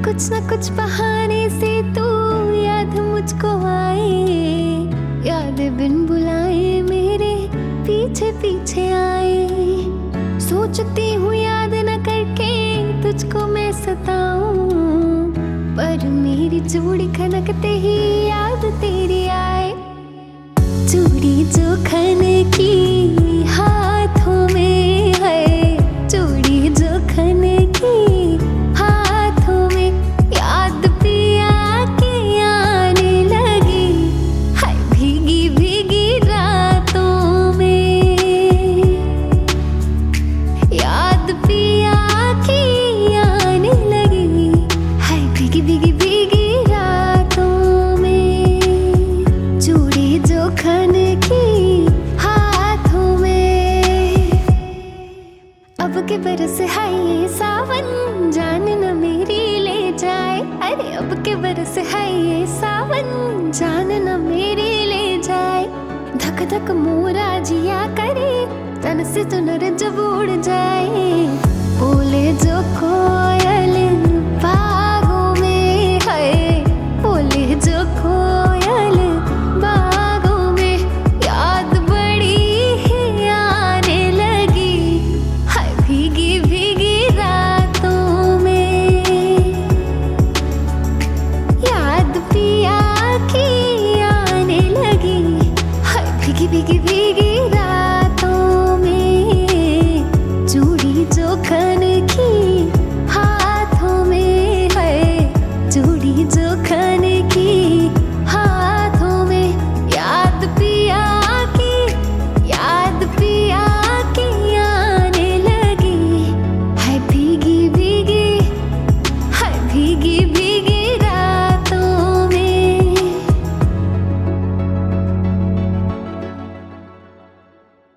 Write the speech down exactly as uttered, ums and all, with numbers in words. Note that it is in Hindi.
कुछ न कुछ बहाने से तू याद मुझको आए, याद बिन बुलाए मेरे पीछे पीछे आए। सोचती हूँ याद न करके तुझको मैं सताऊं, पर मेरी चूड़ी खनकते ही याद तेरी आए। चूड़ी जो खनकी हाथों में है, चूड़ी जो खनकी हाथों में, याद पिया के आने लगी हाय भीगी भीगी रातों में। याद पिया की आने लगी हाय भीगी भीगी भीगी रातों में। चूड़ी जो खनकी हाथों में। अब के बरस है ये सावन जान न मेरी ले जाए, अरे अब के बरस है ये सावन जान न मेरी ले जाए। धक धक मोरा जिया करे तन से तो नर जब उड़ जाए, बोले जो कोयल